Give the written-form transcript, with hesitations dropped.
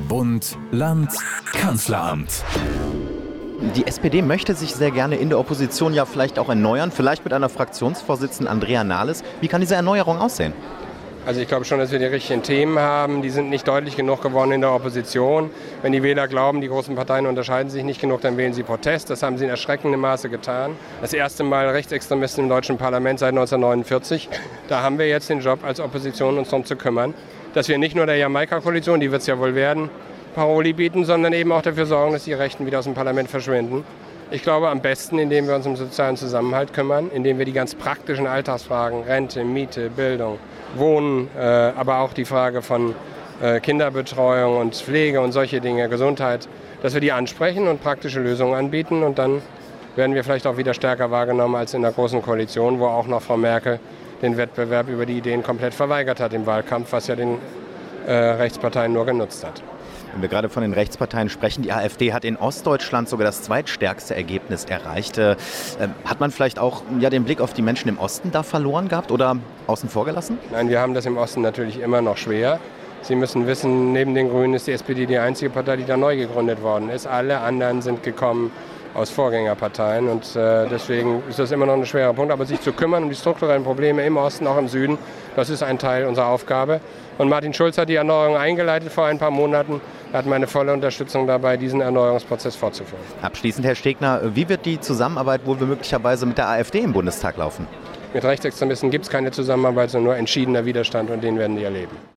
Bund, Land, Kanzleramt. Die SPD möchte sich sehr gerne in der Opposition ja vielleicht auch erneuern, vielleicht mit einer Fraktionsvorsitzenden Andrea Nahles. Wie kann diese Erneuerung aussehen? Also ich glaube schon, dass wir die richtigen Themen haben. Die sind nicht deutlich genug geworden in der Opposition. Wenn die Wähler glauben, die großen Parteien unterscheiden sich nicht genug, dann wählen sie Protest. Das haben sie in erschreckendem Maße getan. Das erste Mal Rechtsextremisten im deutschen Parlament seit 1949. Da haben wir jetzt den Job als Opposition, uns darum zu kümmern, dass wir nicht nur der Jamaika-Koalition, die wird es ja wohl werden, Paroli bieten, sondern eben auch dafür sorgen, dass die Rechten wieder aus dem Parlament verschwinden. Ich glaube am besten, indem wir uns um sozialen Zusammenhalt kümmern, indem wir die ganz praktischen Alltagsfragen, Rente, Miete, Bildung, Wohnen, aber auch die Frage von Kinderbetreuung und Pflege und solche Dinge, Gesundheit, dass wir die ansprechen und praktische Lösungen anbieten. Und dann werden wir vielleicht auch wieder stärker wahrgenommen als in der Großen Koalition, wo auch noch Frau Merkel den Wettbewerb über die Ideen komplett verweigert hat im Wahlkampf, was ja den Rechtsparteien nur genutzt hat. Wenn wir gerade von den Rechtsparteien sprechen, die AfD hat in Ostdeutschland sogar das zweitstärkste Ergebnis erreicht. Hat man vielleicht auch den Blick auf die Menschen im Osten da verloren gehabt oder außen vor gelassen? Nein, wir haben das im Osten natürlich immer noch schwer. Sie müssen wissen, neben den Grünen ist die SPD die einzige Partei, die da neu gegründet worden ist. Alle anderen sind gekommen aus Vorgängerparteien und deswegen ist das immer noch ein schwerer Punkt. Aber sich zu kümmern um die strukturellen Probleme im Osten, auch im Süden, das ist ein Teil unserer Aufgabe. Und Martin Schulz hat die Erneuerung eingeleitet vor ein paar Monaten. Er hat meine volle Unterstützung dabei, diesen Erneuerungsprozess fortzuführen. Abschließend, Herr Stegner, wie wird die Zusammenarbeit wohl möglicherweise mit der AfD im Bundestag laufen? Mit Rechtsextremisten gibt es keine Zusammenarbeit, sondern nur entschiedener Widerstand und den werden die erleben.